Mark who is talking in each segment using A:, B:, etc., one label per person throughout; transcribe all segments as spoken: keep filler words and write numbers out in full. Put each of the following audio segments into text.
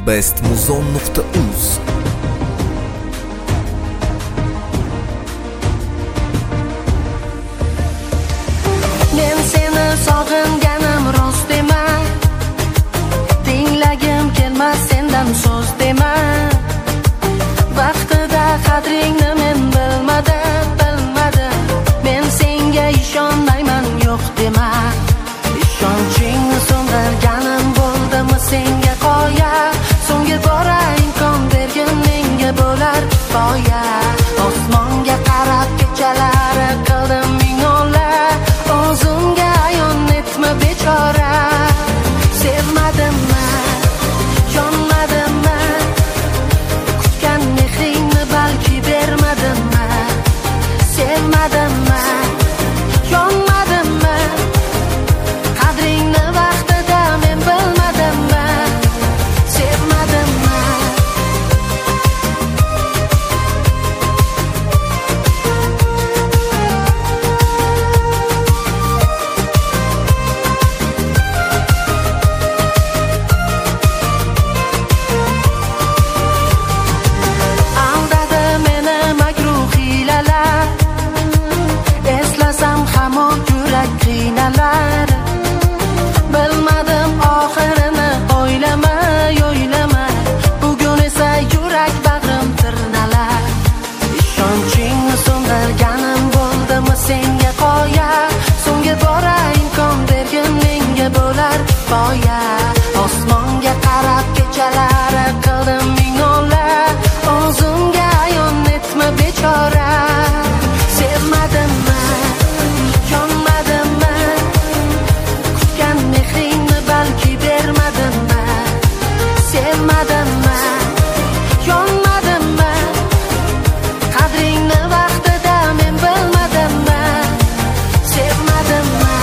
A: best muzon nuqta uz.
B: Men seni sog'inganim rost dema, tinglagim kelmas sendan so'z dema. Vaqtida qadringni men bilmadim, bilmadim. Men senga ishonmayman, yo'q dema. Ishonchingni so'ndirganim bo'ldimi senga qoya? So'nggi bora imkon bergin menga bo'lar kifoya. Osmonga qarab kechalari qildim ming'ola. O'zimga ayon etma bechora. Sevmadimmi, yonmadimmi? Kutgan mehringni balki bermadimmi? Sevmadimmi, yonmadimmi? Qadringni vaqtida men bilmadimmi? Sevmadimmi? Aldadi meni makruh hiylalar, eslasam hamon yurak qiynalar. Bilmadim oxirini, o'ylamay, o'ylamay. Bugun esa yurak bag'rim tirnalar. Ishonchingni so'ndirganim bo'ldimi senga qoya? So'nggi bora imkon bergin menga bo'lar kifoya. Osmonga qarab kechalari qildim ming'ola. O'zimga ayon etma bechora. Sevmadimmi, yonmadimmi? Kutgan mehringni balki bermadimmi? Sevmadimmi, yonmadimmi? Qadringni vaqtida men bilmadimmi? Sevmadimmi?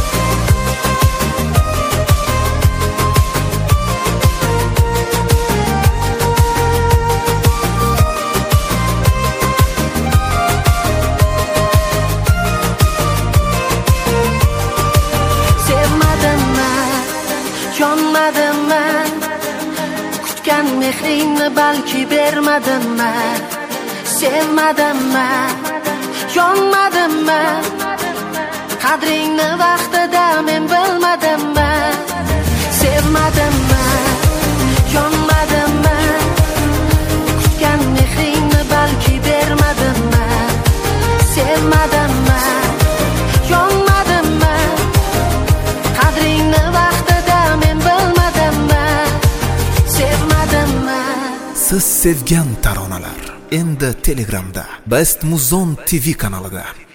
B: Sevmadimmi, yonmadimmi? Kutgan mehringni balki bermadimmi? Sevmadimmi, yonmadimmi? Qadringni vaqtida men bilmadimmi? Sevmadimmi, yonmadimmi? Kutgan mehringni balki bermadimmi? Sevmadimmi, yonmadimmi? Qadringni vaqtida men bilmadimmi? Sevmadimmi?
A: Siz sevgan taronalar endi Telegramda Best Muzon T V kanalida.